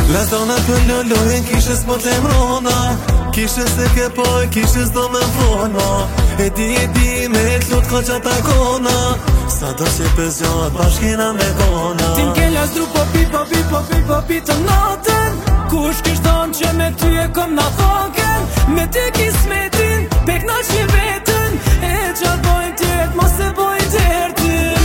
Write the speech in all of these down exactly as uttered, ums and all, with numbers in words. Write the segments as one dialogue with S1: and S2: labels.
S1: Lasdona për lulluhin kishës më të emrona, kishës e ke poj, kishës do me mfona. E di e di me e t'lut ka qata kona, sa do që pëzjot bashkina me kona.
S2: Ti m'ke lasdru po pi, po pi, po pi, po pi të natën. Kush kisht thonë që me ty e kom na faken, me ty kismetin, pek na që vetën. E qatë bojnë tjetë, mos e bojnë tjertën.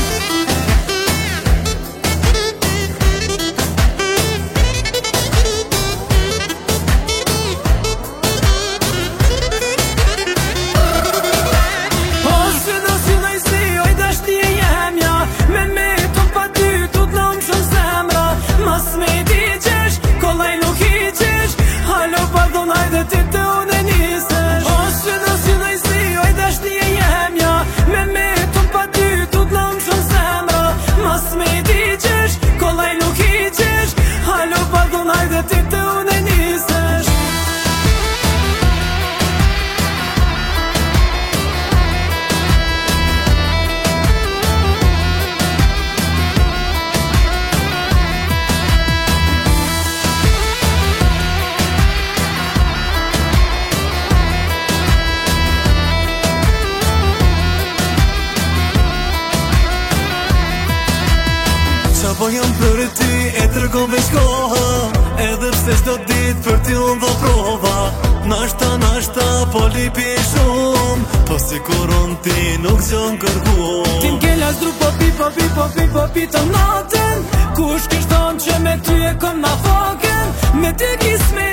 S1: Po jam për ty e tërgon veç koha, edhe pse shdo dit për ty unë do prova. Nashta, nashta, po lipi shumë, po si kur unë ti nuk gjon kërkuar.
S2: Ti m'ke lasdru po pi, po pi, po pi, po pi të natën. Kush kisht thonë që me ty e kom na faken, me ty kisme